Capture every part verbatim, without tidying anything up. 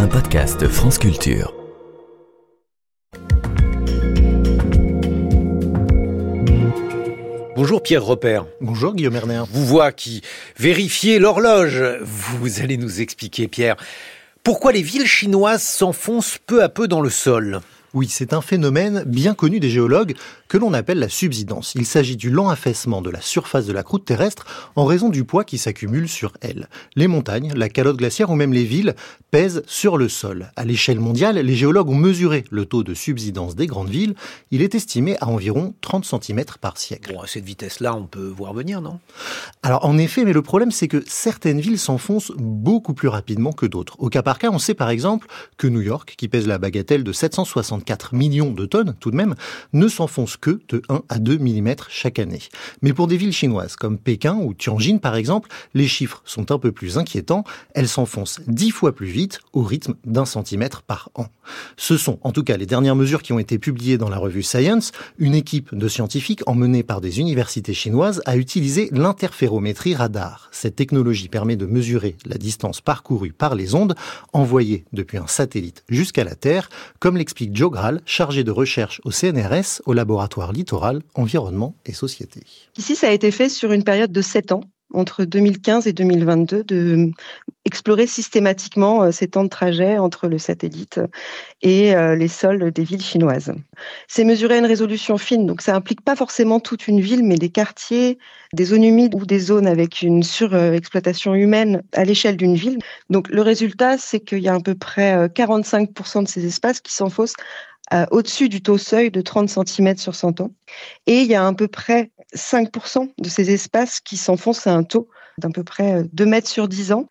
un podcast France Culture. Bonjour Pierre Repère. Bonjour Guillaume Erner. Vous voyez qui vérifiez l'horloge. Vous allez nous expliquer, Pierre, pourquoi les villes chinoises s'enfoncent peu à peu dans le sol. Oui, c'est un phénomène bien connu des géologues que l'on appelle la subsidence. Il s'agit du lent affaissement de la surface de la croûte terrestre en raison du poids qui s'accumule sur elle. Les montagnes, la calotte glaciaire ou même les villes pèsent sur le sol. À l'échelle mondiale, les géologues ont mesuré le taux de subsidence des grandes villes. Il est estimé à environ trente centimètres par siècle. Bon, à cette vitesse-là, on peut voir venir, non ? Alors en effet, mais le problème c'est que certaines villes s'enfoncent beaucoup plus rapidement que d'autres. Au cas par cas, on sait par exemple que New York, qui pèse la bagatelle de sept cent soixante-quatre millions de tonnes tout de même, ne s'enfonce que de un à deux millimètres chaque année. Mais pour des villes chinoises comme Pékin ou Tianjin par exemple, les chiffres sont un peu plus inquiétants. Elles s'enfoncent dix fois plus vite, au rythme d'un centimètre par an. Ce sont en tout cas les dernières mesures qui ont été publiées dans la revue Science. Une équipe de scientifiques emmenée par des universités chinoises a utilisé l'interférométrie radar. Cette technologie permet de mesurer la distance parcourue par les ondes envoyées depuis un satellite jusqu'à la Terre, comme l'explique Joe Graal, chargé de recherche au C N R S, au laboratoire Littoral, Environnement et Société. Ici, ça a été fait sur une période de sept ans, entre deux mille quinze et deux mille vingt-deux, de explorer systématiquement ces temps de trajet entre le satellite et les sols des villes chinoises. C'est mesuré à une résolution fine, donc ça implique pas forcément toute une ville, mais des quartiers, des zones humides ou des zones avec une surexploitation humaine à l'échelle d'une ville. Donc le résultat, c'est qu'il y a à peu près quarante-cinq pour cent de ces espaces qui s'enfoncent Euh, au-dessus du taux seuil de trente centimètres sur cent ans. Et il y a à peu près cinq pour cent de ces espaces qui s'enfoncent à un taux d'à peu près deux mètres sur dix ans.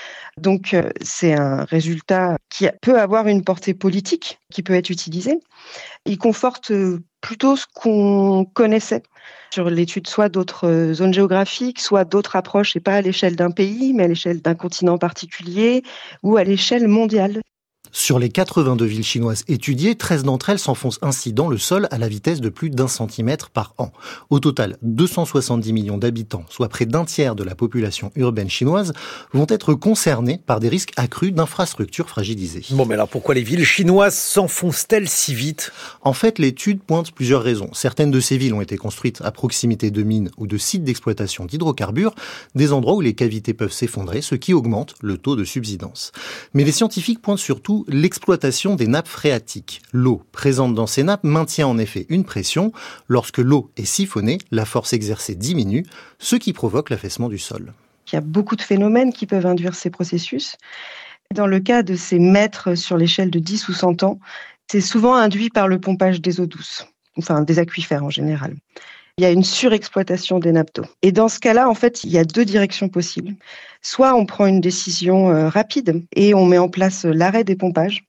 Donc euh, c'est un résultat qui peut avoir une portée politique, qui peut être utilisé. Il conforte plutôt ce qu'on connaissait sur l'étude soit d'autres zones géographiques, soit d'autres approches, et pas à l'échelle d'un pays, mais à l'échelle d'un continent particulier ou à l'échelle mondiale. Sur les quatre-vingt-deux villes chinoises étudiées, treize d'entre elles s'enfoncent ainsi dans le sol à la vitesse de plus d'un centimètre par an. Au total, deux cent soixante-dix millions d'habitants, soit près d'un tiers de la population urbaine chinoise, vont être concernés par des risques accrus d'infrastructures fragilisées. Bon, mais alors pourquoi les villes chinoises s'enfoncent-elles si vite ? En fait, l'étude pointe plusieurs raisons. Certaines de ces villes ont été construites à proximité de mines ou de sites d'exploitation d'hydrocarbures, des endroits où les cavités peuvent s'effondrer, ce qui augmente le taux de subsidence. Mais les scientifiques pointent surtout l'exploitation des nappes phréatiques. L'eau présente dans ces nappes maintient en effet une pression. Lorsque l'eau est siphonnée, la force exercée diminue, ce qui provoque l'affaissement du sol. Il y a beaucoup de phénomènes qui peuvent induire ces processus. Dans le cas de ces mètres sur l'échelle de dix ou cent ans, c'est souvent induit par le pompage des eaux douces, enfin des aquifères en général. Il y a une surexploitation des nappes d'eau. Et dans ce cas-là, en fait, il y a deux directions possibles. Soit on prend une décision euh, rapide et on met en place l'arrêt des pompages.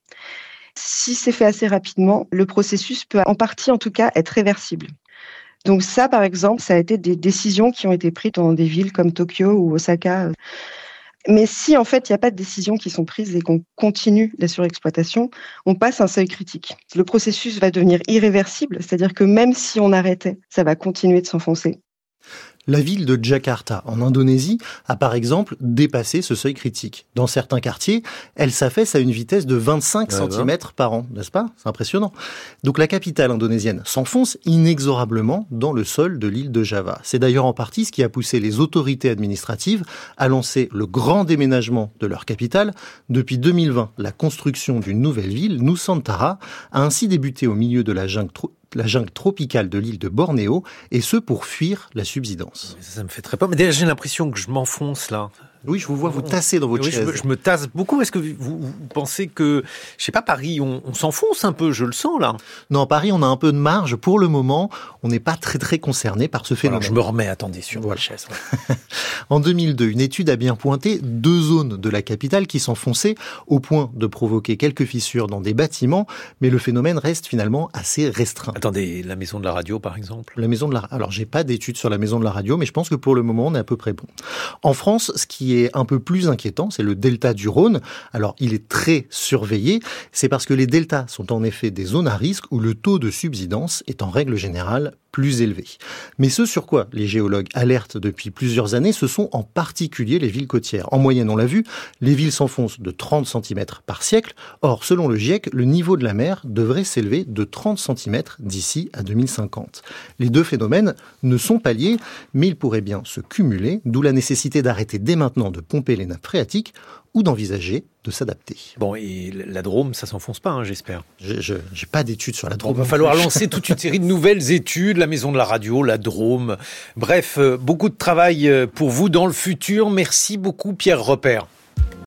Si c'est fait assez rapidement, le processus peut en partie, en tout cas, être réversible. Donc ça, par exemple, ça a été des décisions qui ont été prises dans des villes comme Tokyo ou Osaka. Mais si, en fait, il n'y a pas de décisions qui sont prises et qu'on continue la surexploitation, on passe un seuil critique. Le processus va devenir irréversible, c'est-à-dire que même si on arrêtait, ça va continuer de s'enfoncer. La ville de Jakarta, en Indonésie, a par exemple dépassé ce seuil critique. Dans certains quartiers, elle s'affaisse à une vitesse de vingt-cinq centimètres par an, n'est-ce pas ? C'est impressionnant. Donc la capitale indonésienne s'enfonce inexorablement dans le sol de l'île de Java. C'est d'ailleurs en partie ce qui a poussé les autorités administratives à lancer le grand déménagement de leur capitale. Depuis deux mille vingt, la construction d'une nouvelle ville, Nusantara, a ainsi débuté au milieu de la jungle tro- la jungle tropicale de l'île de Bornéo, et ce pour fuir la subsidence. Ça, ça me fait très peur. Mais déjà, j'ai l'impression que je m'enfonce là. Oui, je vous vois vous tasser dans votre oui, chaise. Je me, je me tasse beaucoup. Est-ce que vous, vous pensez que, je sais pas, Paris, on, on s'enfonce un peu, je le sens là. Non, Paris, on a un peu de marge. Pour le moment, on n'est pas très très concerné par ce phénomène. Alors, je me remets, attendez, sur voilà. la chaise. Ouais. En deux mille deux, une étude a bien pointé deux zones de la capitale qui s'enfonçaient au point de provoquer quelques fissures dans des bâtiments, mais le phénomène reste finalement assez restreint. Attendez, la maison de la radio, par exemple. La maison de la, alors j'ai pas d'études sur la maison de la radio, mais je pense que pour le moment, on est à peu près bon. En France, ce qui est un peu plus inquiétant, c'est le delta du Rhône. Alors, il est très surveillé. C'est parce que les deltas sont en effet des zones à risque où le taux de subsidence est en règle générale plus élevés. Mais ce sur quoi les géologues alertent depuis plusieurs années, ce sont en particulier les villes côtières. En moyenne, on l'a vu, les villes s'enfoncent de trente centimètres par siècle. Or, selon le GIEC, le niveau de la mer devrait s'élever de trente centimètres d'ici à deux mille cinquante. Les deux phénomènes ne sont pas liés, mais ils pourraient bien se cumuler, d'où la nécessité d'arrêter dès maintenant de pomper les nappes phréatiques ou d'envisager de s'adapter. Bon, et la Drôme, ça s'enfonce pas, hein, j'espère. Je n'ai pas d'études sur la Drôme. Il va falloir lancer toute une série de nouvelles études, la Maison de la Radio, la Drôme. Bref, beaucoup de travail pour vous dans le futur. Merci beaucoup, Pierre Repère.